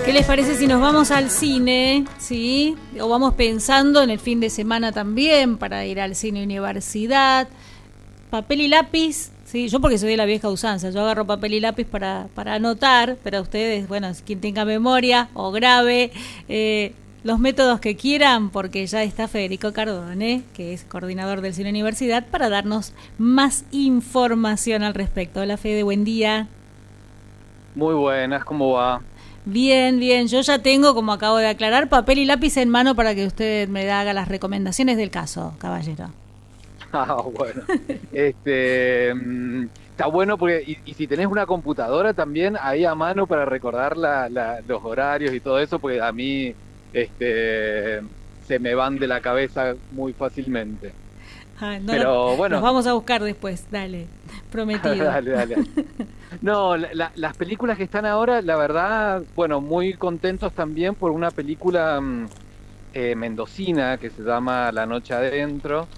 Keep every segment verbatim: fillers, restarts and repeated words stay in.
¿Qué les parece si nos vamos al cine? ¿Sí? O vamos pensando en el fin de semana también para ir al cine universidad. Papel y lápiz, sí, yo porque soy de la vieja usanza, yo agarro papel y lápiz para, para anotar, pero ustedes, bueno, quien tenga memoria o grave, eh, los métodos que quieran, porque ya está Federico Cardone, que es coordinador del Cine Universidad, para darnos más información al respecto. Hola Fede, buen día. Muy buenas, ¿cómo va? Bien, bien, yo ya tengo, como acabo de aclarar, papel y lápiz en mano para que usted me haga las recomendaciones del caso, caballero. Ah, bueno. Este, mm, está bueno porque, y, y si tenés una computadora también ahí a mano para recordar la, la- los horarios y todo eso, porque a mí este, se me van de la cabeza muy fácilmente. Ah, no, no, Pero los bueno, vamos a buscar después, dale, prometido. dale, dale. No, la- la- las películas que están ahora, la verdad, bueno, muy contentos también por una película mm, eh, mendocina que se llama La Noche Adentro,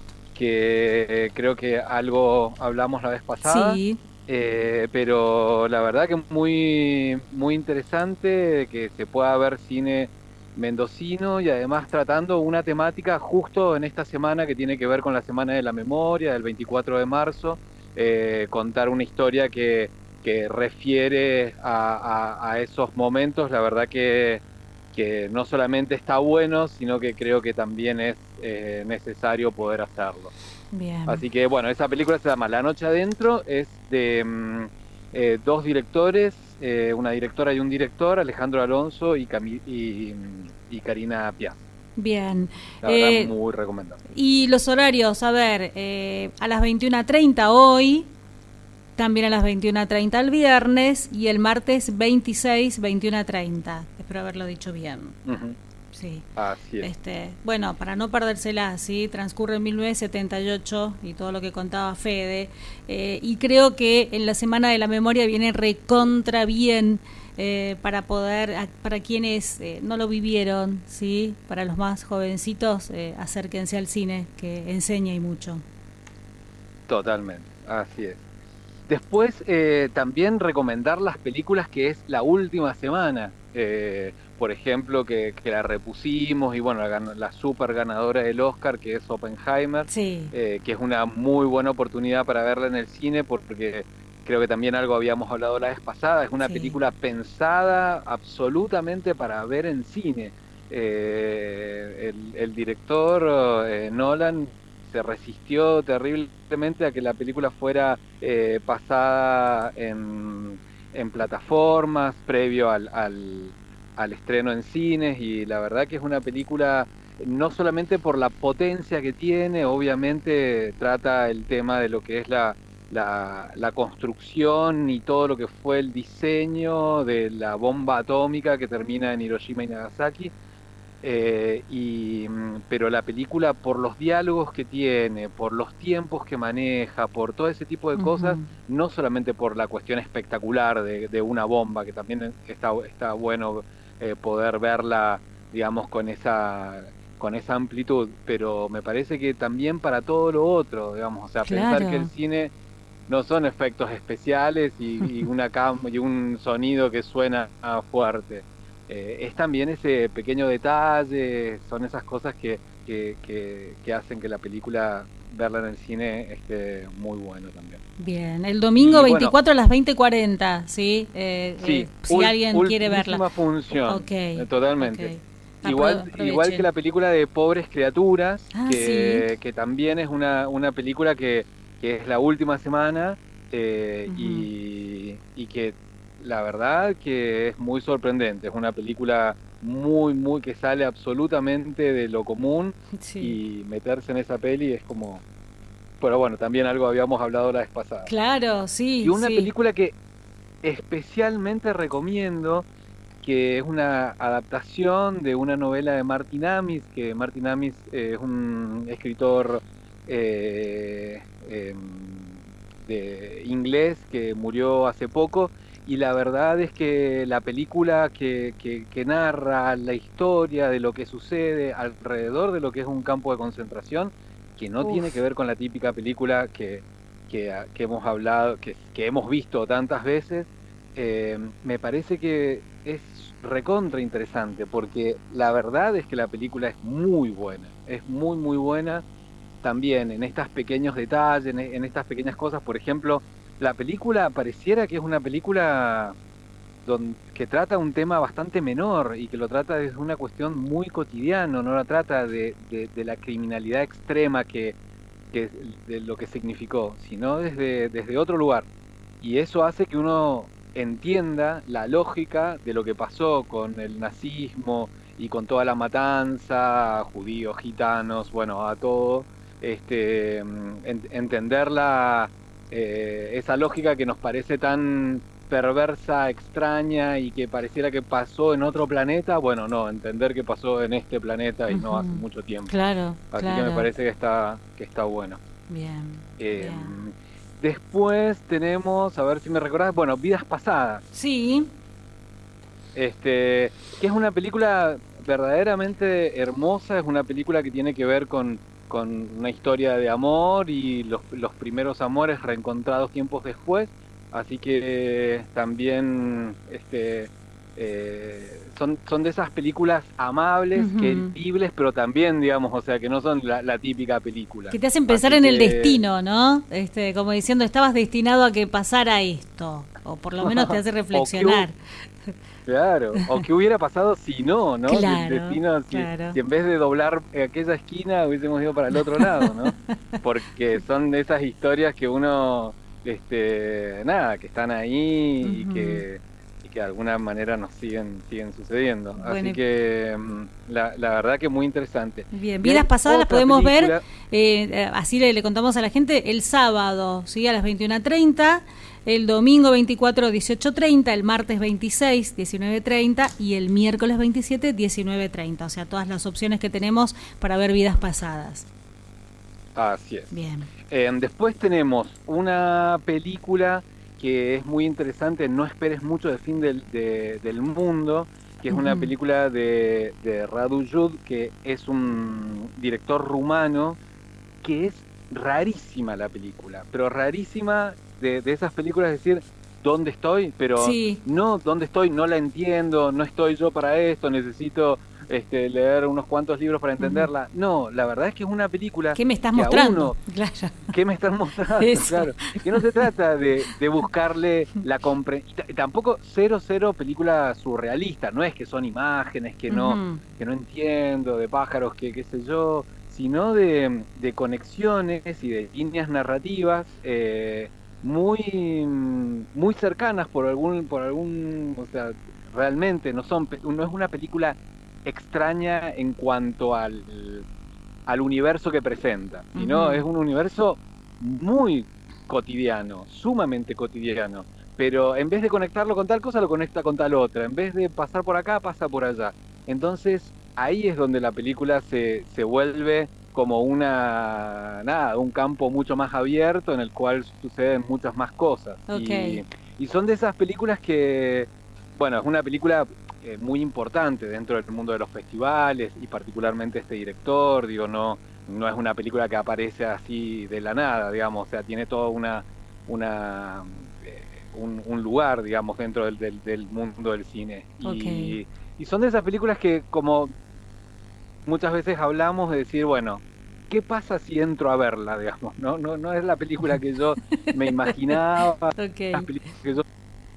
que eh, creo que algo hablamos la vez pasada, Sí, eh, pero la verdad que muy, muy interesante que se pueda ver cine mendocino y además tratando una temática justo en esta semana que tiene que ver con la Semana de la Memoria, del veinticuatro de marzo, eh, contar una historia que, que refiere a, a- a esos momentos, la verdad que, que no solamente está bueno, sino que creo que también es eh, necesario poder hacerlo. bien, Así que bueno, esa película se llama La Noche Adentro, es de mm, eh, dos directores, eh, una directora y un director, Alejandro Alonso y, Cami- y, mm, y Karina Piaz. bien. La verdad, Eh, muy recomendable. y los horarios, a ver, eh, a las veintiuna treinta hoy, también a las veintiuna treinta el viernes y el martes veintiséis, veintiuna treinta. Espero haberlo dicho bien. Ujú, Sí. así es. Este, bueno, para no perdérsela, ¿sí? Transcurre en mil novecientos setenta y ocho y todo lo que contaba Fede. Eh, y creo que en la Semana de la Memoria viene recontra bien eh, para poder, a- para quienes eh, no lo vivieron, ¿sí? Para los más jovencitos, eh, acérquense al cine, que enseña y mucho. Totalmente, así es. Después, eh, también recomendar las películas que es la última semana. Eh, por ejemplo, que, que la repusimos y bueno, la, gan- la super ganadora del Oscar, que es Oppenheimer, Sí, eh, que es una muy buena oportunidad para verla en el cine, porque creo que también algo habíamos hablado la vez pasada. Es una sí. película pensada absolutamente para ver en cine. Eh, el, el director eh, Nolan se resistió terriblemente a que la película fuera eh, pasada en, en plataformas previo al, al, al estreno en cines, y la verdad que es una película no solamente por la potencia que tiene, obviamente trata el tema de lo que es la, la, la construcción y todo lo que fue el diseño de la bomba atómica que termina en Hiroshima y Nagasaki, eh, y, mm, pero la película, por los diálogos que tiene, por los tiempos que maneja, por todo ese tipo de cosas, Ujú. no solamente por la cuestión espectacular de, de una bomba, que también está, está bueno eh, poder verla, digamos, con esa, con esa amplitud, pero me parece que también para todo lo otro, digamos, o sea, pensar que el Claro. cine no son efectos especiales y, y una cam y un sonido que suena fuerte. Eh, es también ese pequeño detalle, son esas cosas que, que, que, que hacen que la película, verla en el cine, esté muy bueno también. Bien, el domingo Y bueno, veinticuatro a las veinte cuarenta, ¿sí? Eh, eh, sí, si ul- alguien quiere verla. ultimísima función, Ok, eh, ok. totalmente. Apro- Igual, igual que aprovechen. la película de Pobres Criaturas, Ah, sí. que, que también es una, una película que, que es la última semana, eh, Ujú. y, y que la verdad que es muy sorprendente. Es una película muy, muy que sale absolutamente de lo común, Sí. y meterse en esa peli es como... Pero bueno, también algo habíamos hablado la vez pasada. Claro, Y sí, una sí. película que especialmente recomiendo, que es una adaptación de una novela de Martin Amis, que Martin Amis eh, es un escritor eh, em, de inglés que murió hace poco, y la verdad es que la película que, que, que narra la historia de lo que sucede alrededor de lo que es un campo de concentración, que no tiene que Uf. ver con la típica película que, que, que hemos hablado, que, que hemos visto tantas veces, eh, me parece que es recontra interesante, porque la verdad es que la película es muy buena, es muy, muy buena también en estos pequeños detalles, en, en estas pequeñas cosas. Por ejemplo, la película pareciera que es una película don- que trata un tema bastante menor y que lo trata desde una cuestión muy cotidiana, no la trata de, de- de la criminalidad extrema que, que de lo que significó, sino desde, desde otro lugar. Y eso hace que uno entienda la lógica de lo que pasó con el nazismo y con toda la matanza, a judíos, gitanos, bueno, a todo, este, mm, en- entender la, eh, esa lógica que nos parece tan perversa, extraña y que pareciera que pasó en otro planeta, bueno, no, entender que pasó en este planeta y no hace Ujú. mucho tiempo. Claro, Así que me claro. parece que está, que está bueno. Bien, Eh, bien. Después tenemos, a ver si me recordás, bueno, Vidas Pasadas, Sí. este, que es una película verdaderamente hermosa, es una película que tiene que ver con, con una historia de amor y los, los primeros amores reencontrados tiempos después, así que también este, eh, son, son de esas películas amables, Ujú. queribles, pero también, digamos, o sea, que no son la, la típica película. Que te hacen pensar Así en el que destino, ¿no? Este, como diciendo, estabas destinado a que pasara esto, o por lo menos te hace o que, hu- reflexionar. claro, o qué hubiera pasado si no, ¿no? Si el Claro, destino, si, claro. si en vez de doblar aquella esquina hubiésemos ido para el otro lado, ¿no? Porque son de esas historias que uno, este, nada, que están ahí y Ujú. que, y que de alguna manera nos siguen, siguen sucediendo. Bueno, Así y que mm, la, la verdad que muy interesante. bien, Y vidas hay pasadas las otra podemos ver, película, eh, eh, así le, le contamos a la gente, el sábado, ¿sí? A las veintiuna treinta, el domingo veinticuatro, dieciocho treinta, el martes veintiséis, diecinueve treinta y el miércoles veintisiete, diecinueve treinta. O sea, todas las opciones que tenemos para ver vidas pasadas. así es. Bien. Eh, después tenemos una película que es muy interesante, No esperes mucho del fin del, de- del mundo, que es una Ujú. película de, de Radu Jud, que es un director rumano, que es rarísima la película, pero rarísima de, de esas películas, es decir, ¿dónde estoy? Pero Sí. no, ¿dónde estoy? No la entiendo, no estoy yo para esto, necesito este, leer unos cuantos libros para Ujú. entenderla. No, la verdad es que es una película ¿Qué me estás que a mostrando? uno Claro. ¿qué me están mostrando? Eso. Claro, que no se trata de, de buscarle la compre... y t- Tampoco cero, cero película surrealista, no es que son imágenes que no, Ujú. que no entiendo, de pájaros que qué sé yo, sino de, de conexiones y de líneas narrativas eh, muy, muy cercanas por algún, por algún, o sea, realmente no son, pe- no es una película extraña en cuanto al al universo que presenta, sino Ujú. es un universo muy cotidiano, sumamente cotidiano, pero en vez de conectarlo con tal cosa, lo conecta con tal otra, en vez de pasar por acá, pasa por allá. Entonces, ahí es donde la película se, se vuelve como una, nada, un campo mucho más abierto en el cual suceden muchas más cosas. Ok. Y, y son de esas películas que, bueno, es una película eh, muy importante dentro del mundo de los festivales y particularmente este director, digo, no, no es una película que aparece así de la nada, digamos, o sea, tiene toda una, una eh, un, un lugar, digamos, dentro del, del, del mundo del cine. Ok. Y, y son de esas películas que, como muchas veces hablamos, de decir, bueno, ¿qué pasa si entro a verla, digamos? No, no, no es la película que yo me imaginaba, las Ok. películas que yo...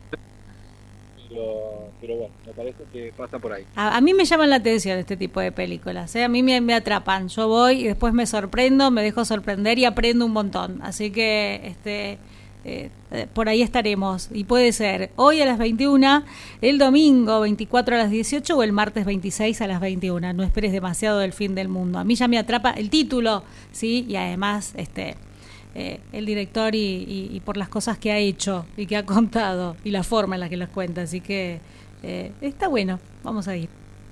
Pero, pero bueno, me parece que pasa por ahí. A, a mí me llaman la atención este tipo de películas, ¿eh? A mí me, me atrapan. Yo voy y después me sorprendo, me dejo sorprender y aprendo un montón. Así que este eh, eh, por ahí estaremos. Y puede ser hoy a las veintiuna, el domingo veinticuatro a las dieciocho o el martes veintiséis a las veintiuna. No esperes demasiado del fin del mundo. A mí ya me atrapa el título, ¿sí? Y además este eh, el director y, y, y por las cosas que ha hecho y que ha contado y la forma en la que las cuenta. Así que eh, está bueno, vamos a ir.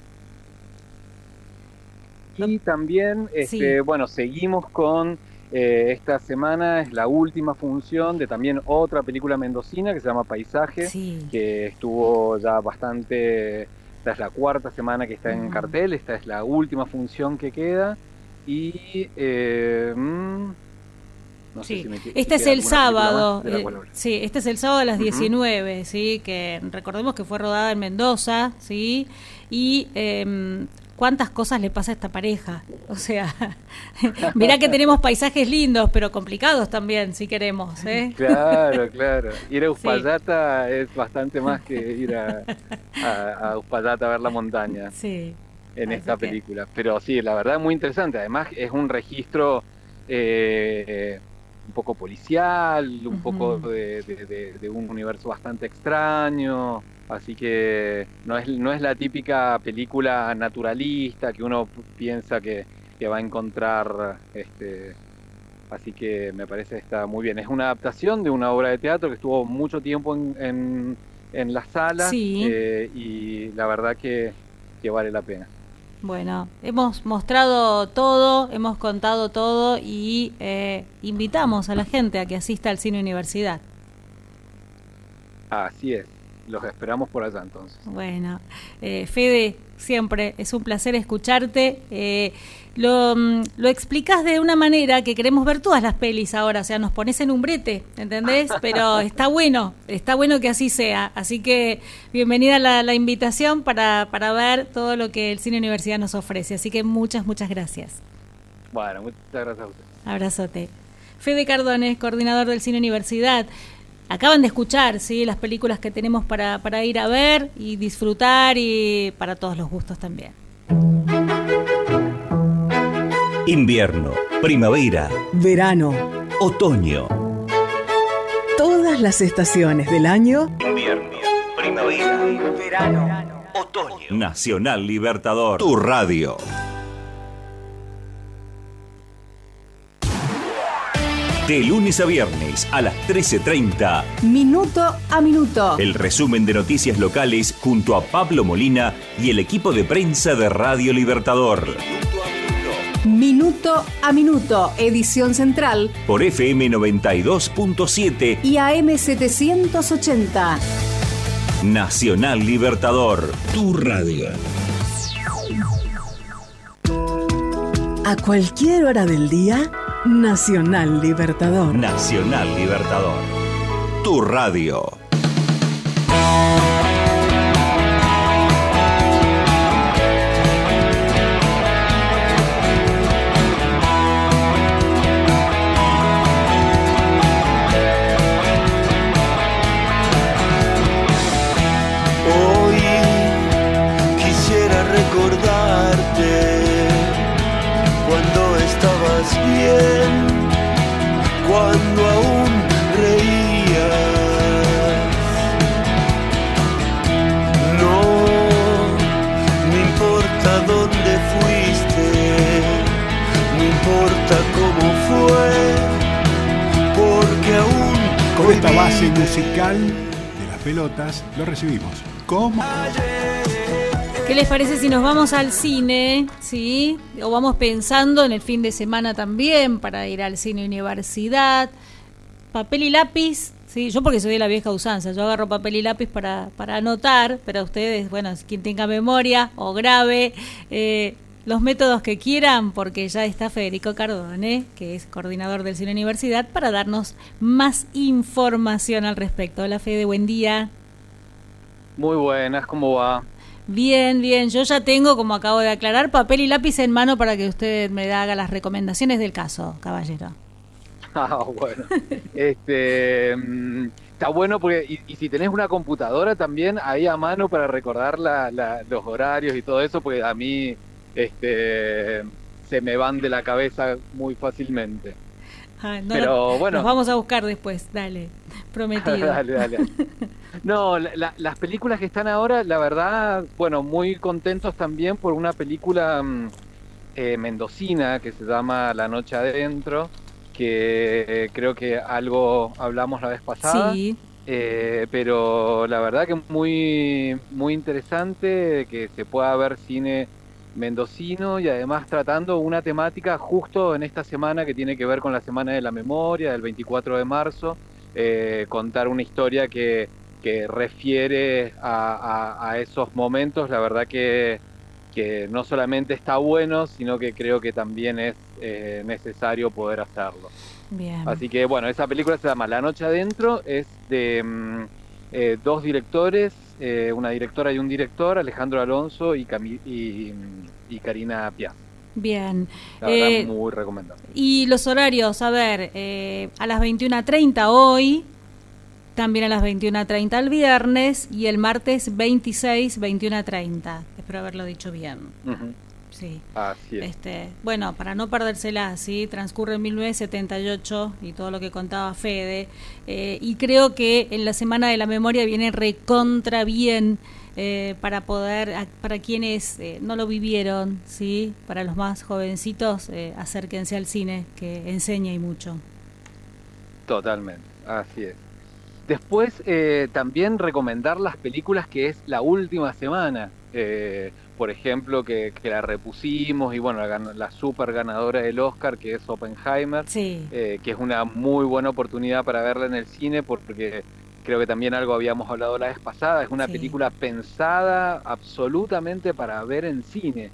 Y también, Sí, este, bueno, seguimos con eh, esta semana, es la última función de también otra película mendocina que se llama Paisaje, sí. que estuvo ya bastante, esta es la cuarta semana que está en Ujú. cartel, esta es la última función que queda. Y eh, mm, No sí. sé si me, este si es el sábado, más, eh, sí, este es el sábado a las uh-huh. diecinueve, sí, que recordemos que fue rodada en Mendoza, sí, y eh, cuántas cosas le pasa a esta pareja, o sea, mirá que tenemos paisajes lindos, pero complicados también, si queremos, ¿eh? Claro, claro, ir a Uspallata sí. es bastante más que ir a, a, a Uspallata a ver la montaña. Sí. En esta que... película, pero sí, la verdad muy interesante, además es un registro eh, un poco policial, un uh-huh. poco de, de, de, de un universo bastante extraño, así que no es, no es la típica película naturalista que uno piensa que, que va a encontrar, este, así que me parece que está muy bien. Es una adaptación de una obra de teatro que estuvo mucho tiempo en, en, en la sala sí. eh, y la verdad que, que vale la pena. Bueno, hemos mostrado todo, hemos contado todo y eh, invitamos a la gente a que asista al Cine Universidad. Así es, los esperamos por allá entonces. Bueno, eh, Fede, siempre es un placer escucharte. Eh, lo, lo explicás de una manera que queremos ver todas las pelis ahora, o sea, nos pones en un brete, ¿entendés? Pero está bueno, está bueno que así sea. Así que bienvenida la, la invitación para, para ver todo lo que el Cine Universidad nos ofrece. Así que muchas, muchas gracias. Bueno, muchas gracias a usted. Abrazote. Fede Cardones, coordinador del Cine Universidad. Acaban de escuchar, ¿sí?, las películas que tenemos para, para ir a ver y disfrutar y para todos los gustos también. Invierno, primavera, verano, otoño. Todas las estaciones del año. Invierno, primavera, verano, otoño. Nacional Libertador, tu radio. De lunes a viernes a las trece treinta. Minuto a minuto. El resumen de noticias locales junto a Pablo Molina y el equipo de prensa de Radio Libertador. Minuto a minuto, edición central. Por F M noventa y dos punto siete y A M setecientos ochenta. Nacional Libertador, tu radio. A cualquier hora del día, Nacional Libertador. Nacional Libertador, tu radio. Bien, cuando aún reías, no me importa dónde fuiste, no importa cómo fue, porque aún con esta base musical de las pelotas lo recibimos como... ¿Qué les parece si nos vamos al cine? ¿Sí? O vamos pensando en el fin de semana también para ir al Cine Universidad. Papel y lápiz, ¿sí? Yo porque soy de la vieja usanza, yo agarro papel y lápiz para, para anotar, pero ustedes, bueno, quien tenga memoria o grabe eh, los métodos que quieran, porque ya está Federico Cardone, que es coordinador del Cine Universidad, para darnos más información al respecto. Hola Fede, buen día. Muy buenas, ¿cómo va? Bien, bien. Yo ya tengo, como acabo de aclarar, papel y lápiz en mano para que usted me haga las recomendaciones del caso, caballero. Ah, bueno. este está bueno porque y, y si tenés una computadora también ahí a mano para recordar la, la, los horarios y todo eso, porque a mí este se me van de la cabeza muy fácilmente. Ah, no, Pero bueno, nos vamos a buscar después, dale, prometido. dale, dale, dale. No, la, la, las películas que están ahora, la verdad, bueno, muy contentos también por una película eh, mendocina que se llama La Noche Adentro, que eh, creo que algo hablamos la vez pasada. Sí. Eh, pero la verdad que muy, muy interesante que se pueda ver cine mendocino y además tratando una temática justo en esta semana que tiene que ver con la Semana de la Memoria, del veinticuatro de marzo, eh, contar una historia que, que refiere a, a, a esos momentos. La verdad que, que no solamente está bueno, sino que creo que también es eh, necesario poder hacerlo. Bien. Así que bueno, esa película se llama La Noche Adentro, es de mm, eh, dos directores, eh, una directora y un director, Alejandro Alonso y, Cami- y, y Karina Piaz. Bien. La verdad, Eh, muy recomendable. y los horarios, a ver, eh, a las veintiuna treinta hoy, también a las veintiuna treinta el viernes y el martes veintiséis, veintiuna treinta. Espero haberlo dicho bien. Ujú. Sí. Así es. Este, bueno, para no perdérsela, ¿sí? Transcurre en mil novecientos setenta y ocho y todo lo que contaba Fede. Eh, y creo que en la Semana de la Memoria viene recontra bien eh, para poder, a- para quienes eh, no lo vivieron, ¿sí? Para los más jovencitos, eh, acérquense al cine, que enseña y mucho. Totalmente, así es. Después, eh, también recomendar las películas que es la última semana. Eh, por ejemplo, que, que la repusimos y bueno, la, gan- la super ganadora del Oscar, que es Oppenheimer, Sí. eh, que es una muy buena oportunidad para verla en el cine, porque creo que también algo habíamos hablado la vez pasada, es una Sí. película pensada absolutamente para ver en cine.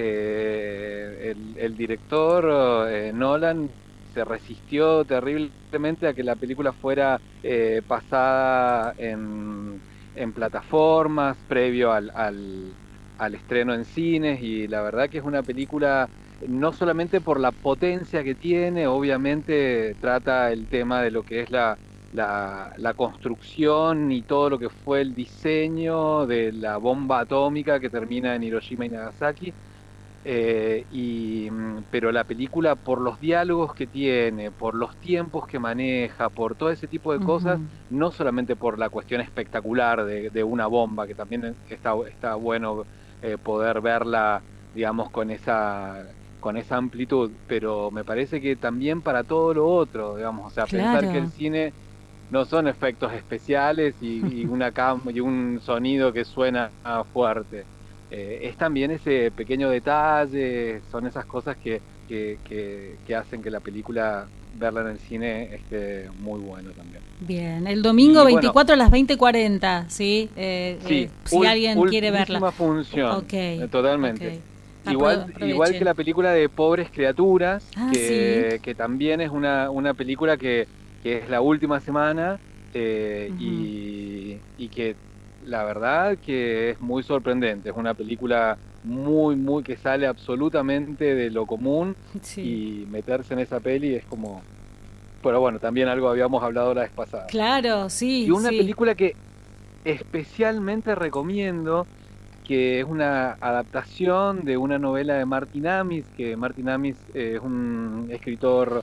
Eh, el, el director eh, Nolan se resistió terriblemente a que la película fuera eh, pasada en, en plataformas previo al, al, al estreno en cines, y la verdad que es una película no solamente por la potencia que tiene, obviamente trata el tema de lo que es la, la, la construcción y todo lo que fue el diseño de la bomba atómica que termina en Hiroshima y Nagasaki. Eh, y, mm, pero la película, por los diálogos que tiene, por los tiempos que maneja, por todo ese tipo de cosas, Ujú. no solamente por la cuestión espectacular de, de una bomba, que también está, está bueno eh, poder verla, digamos, con esa, con esa amplitud, pero me parece que también para todo lo otro, digamos, o sea, pensar Claro. que el cine no son efectos especiales y, y una cam y un sonido que suena ah, fuerte. Eh, es también ese pequeño detalle, son esas cosas que, que, que, que hacen que la película, verla en el cine, esté muy bueno también. Bien, el domingo Y bueno, veinticuatro a las veinte cuarenta, ¿sí? Eh, Sí, eh, si ul- alguien quiere verla. ultimísima función, Ok, eh, totalmente. ok. Igual, Aprovechen. igual que la película de Pobres Criaturas, Ah, que, que también es una, una película que, que es la última semana eh, Ujú. y, y que la verdad que es muy sorprendente. Es una película muy, muy que sale absolutamente de lo común, Sí. y meterse en esa peli es como... Pero bueno, también algo habíamos hablado la vez pasada. Claro, sí. Y una sí. película que especialmente recomiendo, que es una adaptación de una novela de Martin Amis, que Martin Amis eh, es un escritor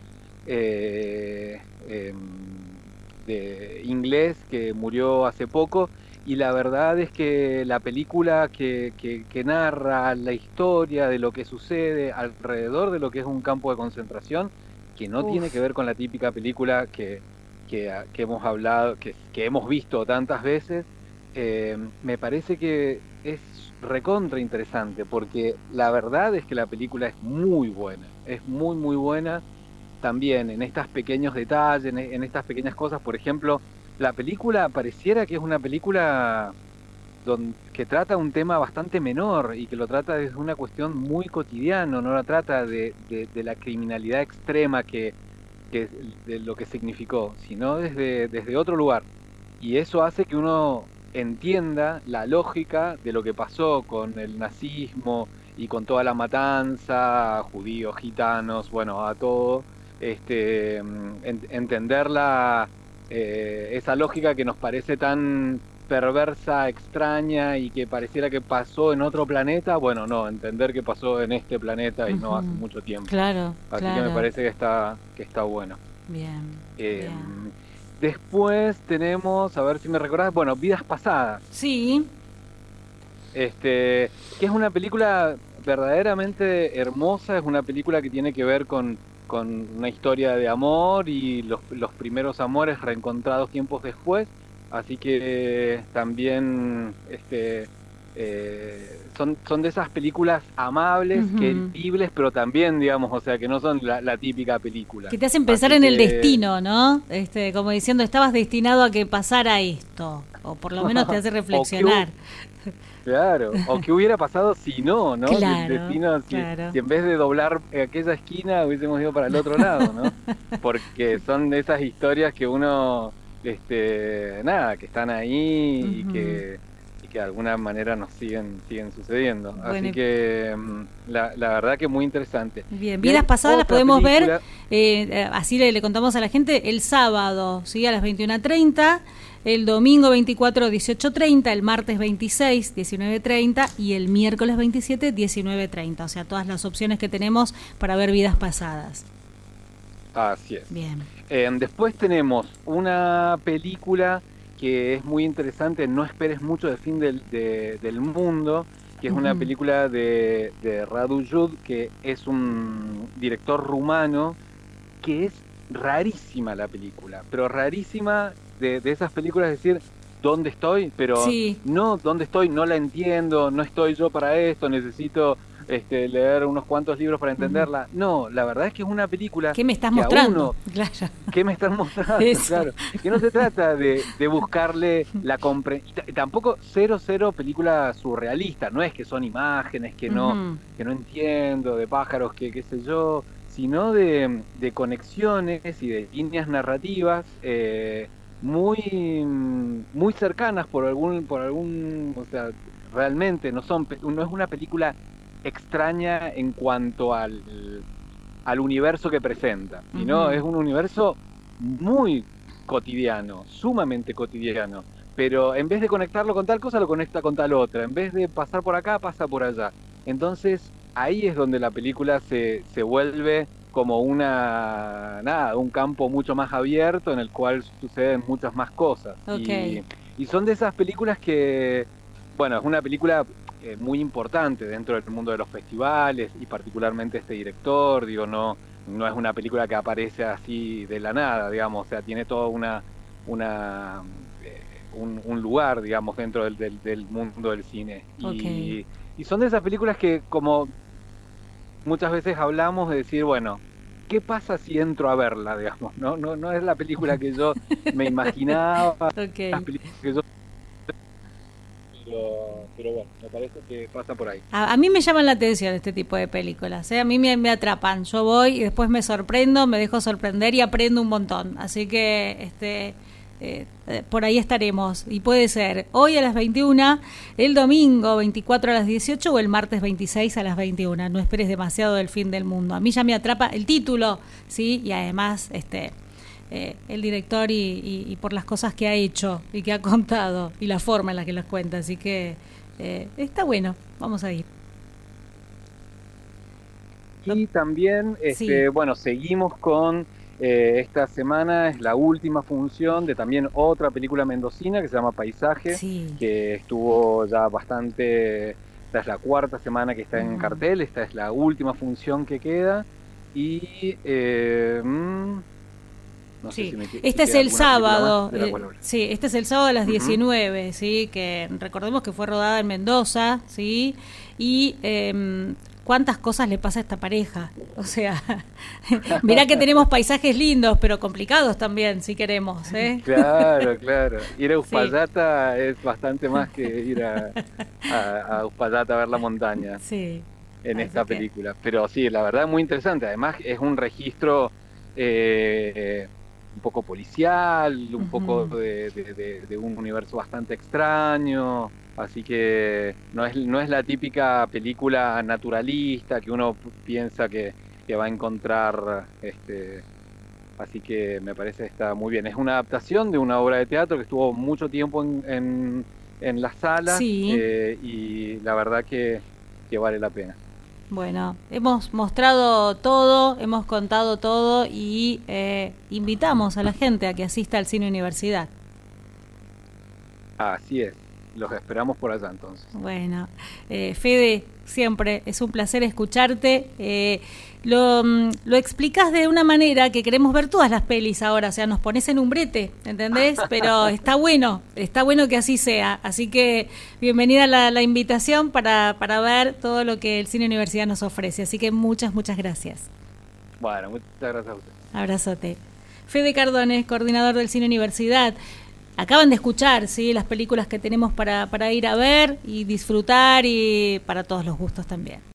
eh, eh, de inglés que murió hace poco, y la verdad es que la película que, que, que narra la historia de lo que sucede alrededor de lo que es un campo de concentración, que no Uf. tiene que ver con la típica película que, que, que hemos hablado, que, que hemos visto tantas veces, eh, me parece que es recontra interesante, porque la verdad es que la película es muy buena, es muy muy buena también en estos pequeños detalles, en, en estas pequeñas cosas. Por ejemplo, la película pareciera que es una película don, que trata un tema bastante menor y que lo trata desde una cuestión muy cotidiana, no la trata de, de, de la criminalidad extrema que, que de lo que significó, sino desde, desde otro lugar. Y eso hace que uno entienda la lógica de lo que pasó con el nazismo y con toda la matanza a judíos, gitanos, bueno, a todo, este, en, entender la, eh, esa lógica que nos parece tan perversa, extraña y que pareciera que pasó en otro planeta, bueno, no, entender que pasó en este planeta y no hace Ujú. mucho tiempo. Claro, Así claro. que me parece que está, que está bueno. Bien, Eh, bien. Después tenemos, a ver si me recordás, bueno, Vidas Pasadas, Sí, este, que es una película verdaderamente hermosa, es una película que tiene que ver con, con una historia de amor y los, los primeros amores reencontrados tiempos después, así que también este, eh, son, son de esas películas amables, Ujú. queribles, pero también, digamos, o sea, que no son la, la típica película. que te hacen pensar Así en el que- destino, ¿no? Este, como diciendo, estabas destinado a que pasara esto. o por lo menos te hace reflexionar. Claro, o qué hubiera pasado si no, ¿no? Claro, Si el destino, si, claro. si en vez de doblar aquella esquina hubiésemos ido para el otro lado, ¿no? Porque son de esas historias que uno, este, nada, que están ahí uh-huh. y que y que de alguna manera nos siguen siguen sucediendo. Bueno, así que la, la verdad que muy interesante. Bien, vidas pasadas las podemos película. ver, eh, así le, le contamos a la gente, el sábado, ¿sí? A las veintiuna treinta. El domingo veinticuatro, dieciocho treinta, el martes veintiséis, diecinueve treinta y el miércoles veintisiete, diecinueve treinta. O sea, todas las opciones que tenemos para ver vidas pasadas. Así es. Bien. Eh, después tenemos una película que es muy interesante, No esperes mucho del fin del, de, del mundo, que es uh-huh. una película de, de Radu Jude, que es un director rumano, que es rarísima la película, pero rarísima... De, de esas películas, es decir, ¿dónde estoy? Pero sí. no, ¿dónde estoy? No la entiendo, no estoy yo para esto, necesito este, leer unos cuantos libros para entenderla. Uh-huh. No, la verdad es que es una película... ¿Qué me estás que mostrando? Uno, claro. ¿Qué me estás mostrando? Claro. Que no se trata de, de buscarle la comprensión. T- tampoco cero, cero película surrealista. No es que son imágenes que no, uh-huh. que no entiendo, de pájaros, que qué sé yo, sino de, de conexiones y de líneas narrativas... Eh, muy muy cercanas por algún por algún o sea realmente no son no es una película extraña en cuanto al al universo que presenta, sino uh-huh. es un universo muy cotidiano, sumamente cotidiano, pero en vez de conectarlo con tal cosa lo conecta con tal otra, en vez de pasar por acá pasa por allá. Entonces ahí es donde la película se se vuelve como una nada un campo mucho más abierto en el cual suceden muchas más cosas. Okay. Y, y son de esas películas que, bueno, es una película eh, muy importante dentro del mundo de los festivales y particularmente este director, digo, no no es una película que aparece así de la nada, digamos, o sea, tiene todo una una eh, un, un lugar, digamos, dentro del, del, del mundo del cine. Okay. Y, y son de esas películas que, como muchas veces hablamos, de decir, bueno, ¿qué pasa si entro a verla, digamos? No no no es la película que yo me imaginaba, okay. las películas que yo... Pero, pero bueno, me parece que pasa por ahí. A, a mí me llaman la atención este tipo de películas, ¿eh? A mí me, me atrapan. Yo voy y después me sorprendo, me dejo sorprender y aprendo un montón. Así que este eh, eh, por ahí estaremos. Y puede ser hoy a las veintiuna, el domingo veinticuatro a las dieciocho o el martes veintiséis a las veintiuna. No esperes demasiado del fin del mundo. A mí ya me atrapa el título, ¿sí? Y además este eh, el director y, y, y por las cosas que ha hecho y que ha contado y la forma en la que las cuenta. Así que eh, está bueno. Vamos a ir. Y también, este, sí. bueno, seguimos con... Eh, esta semana es la última función de también otra película mendocina que se llama Paisaje, sí. que estuvo ya bastante, esta es la cuarta semana que está en uh-huh. cartel, esta es la última función que queda y eh, mmm, no sí. sé si me este si es el sábado, eh, sí, este es el sábado a las uh-huh. diecinueve, sí, que recordemos que fue rodada en Mendoza, sí, y eh, cuántas cosas le pasa a esta pareja, o sea, mirá que tenemos paisajes lindos, pero complicados también, si queremos, ¿eh? Claro, claro, ir a Uspallata sí. es bastante más que ir a, a, a Uspallata a ver la montaña, sí. en Así esta que... película, pero sí, la verdad es muy interesante, además es un registro eh, un poco policial, un uh-huh. poco de, de, de, de un universo bastante extraño. Así que no es no es la típica película naturalista que uno piensa que, que va a encontrar, este, así que me parece que está muy bien. Es una adaptación de una obra de teatro que estuvo mucho tiempo en, en, en las salas sí. eh, y la verdad que, que vale la pena. Bueno, hemos mostrado todo, hemos contado todo y eh, invitamos a la gente a que asista al Cine Universidad. Así es. Los esperamos por allá entonces. Bueno, eh, Fede, siempre es un placer escucharte. Eh, lo, lo explicás de una manera que queremos ver todas las pelis ahora, o sea, nos pones en un brete, ¿entendés? Pero está bueno, está bueno que así sea. Así que bienvenida la, la invitación para, para ver todo lo que el Cine Universidad nos ofrece. Así que muchas, muchas gracias. Bueno, muchas gracias a usted. Abrazote. Fede Cardone, coordinador del Cine Universidad. acaban de escuchar, ¿sí? Las películas que tenemos para, para ir a ver y disfrutar, y para todos los gustos también.